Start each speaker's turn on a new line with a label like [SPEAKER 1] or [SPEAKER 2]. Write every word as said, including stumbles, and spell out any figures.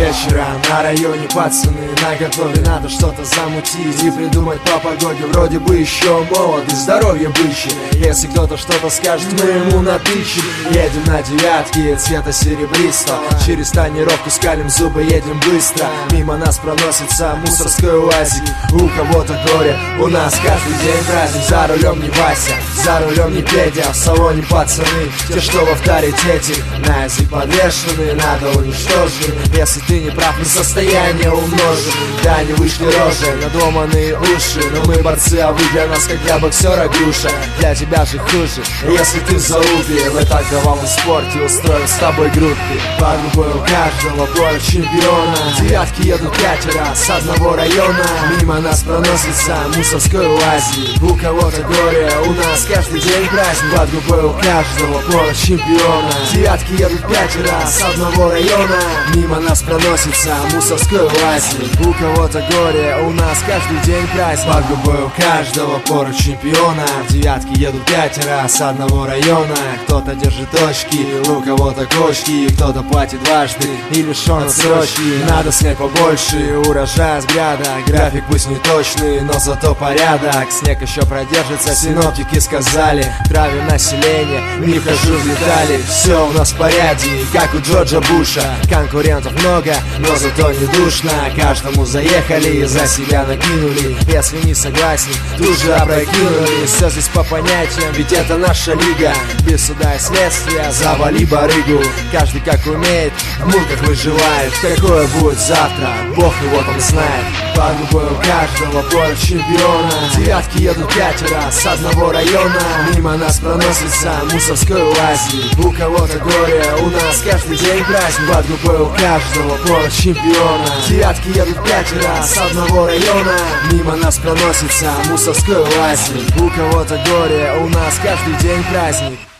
[SPEAKER 1] вечера на районе пацаны наготове, надо что-то замутить и придумать по погоде. Вроде бы еще молод и здоровье бычье, если кто-то что-то скажет, мы ему напичим. Едем на девятке цвета серебристо, через тонировку скалим зубы, едем быстро. Мимо нас проносится мусорской УАЗик. У кого-то горе, у нас каждый день праздник. За рулем не Вася, за рулем не Петя, в салоне пацаны, те, что в авторитете. На язык подвешены, надо уничтожить. Если ты не прав, мы состояние умножим. Да, не вышли рожи, надуманные уши, но мы борцы, а вы для нас как для боксера груша. Для тебя же хуже, если ты в залупе. В итоговом спорте устроим с тобой группы. Под губой у каждого поля чемпиона. Девятки едут пятеро с одного района. Мимо нас проносится мусорской УАЗик. У кого-то горе, у нас каждый день праздник. Под губой у каждого поля чемпиона. Девятки едут пятеро с одного района. Мимо нас проносится мусорской УАЗик. У кого-то горе, у нас каждый день праздник. Под губой у каждого поля чемпиона. Девятки едут пятеро с одного района. Кто-то держит точки, у кого-то кочки, кто-то платит дважды и лишен отсрочки. Надо снять побольше, урожая с гряда. График пусть не точный, но зато порядок. Снег еще продержится, синоптики сказали. Травим население, не хожу в детали. Все у нас в порядке, как у Джорджа Буша. Конкурентов много, но зато не душно. Каждому заехали и за себя накинули. Если не согласен, тут же опрокинули. Все здесь по понятиям, ведь это наша лига. Без суда и следствия, завали барыгу. Каждый как умеет, в муках выживает. Какое будет завтра, Бог его там знает. Под губой у каждого поля чемпиона. Девятки едут пятеро с одного района. Мимо нас проносится мусорской УАЗик. У кого-то горе, у нас каждый день праздник. Под губой у каждого поля чемпиона. Девятки едут пятеро с одного района. Мимо нас проносится мусорской УАЗик. У кого-то горе, у нас каждый день праздник.